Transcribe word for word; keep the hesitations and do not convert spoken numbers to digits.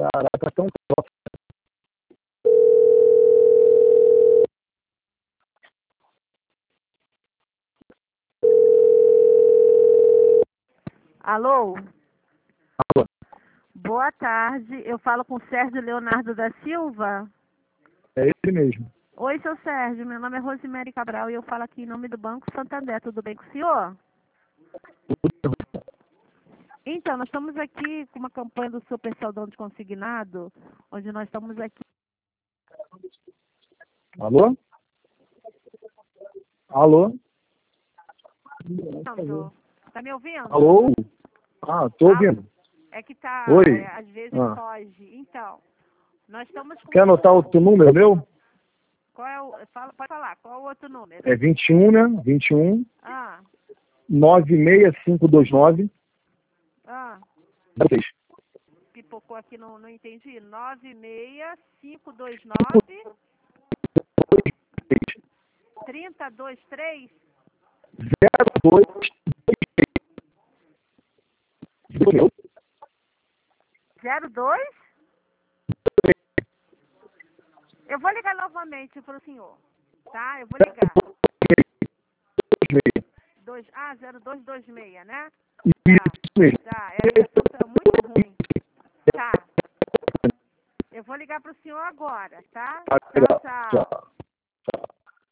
Caraca, tão top. Alô? Alô? Boa tarde, eu falo com o Sérgio Leonardo da Silva. É ele mesmo. Oi, seu Sérgio, meu nome é Rosemary Cabral e eu falo aqui em nome do Banco Santander, tudo bem com o senhor? Então, nós estamos aqui com uma campanha do Super Saldão de Consignado, onde nós estamos aqui... Alô? Alô? Tá me ouvindo? Alô? Ah, tô ouvindo. É que tá, Oi. é, às vezes Ah. foge. Então, nós estamos com... Quer anotar outro número meu? Qual é o... Fala, pode falar, qual é o outro número? É vinte e um, né? vinte e um, Ah, nove seis cinco dois nove, ah, zero seis. pipocou aqui, não, não entendi. nove seis cinco dois nove, três zero dois três, zero dois dois. zero dois? Eu vou ligar novamente para o senhor, tá? Eu vou ligar. Dois, ah, zero dois dois seis, né? Tá, tá, é, a ligação tá muito ruim. Tá. Eu vou ligar para o senhor agora, tá? Tá, Tchau, legal. tchau. Tchau.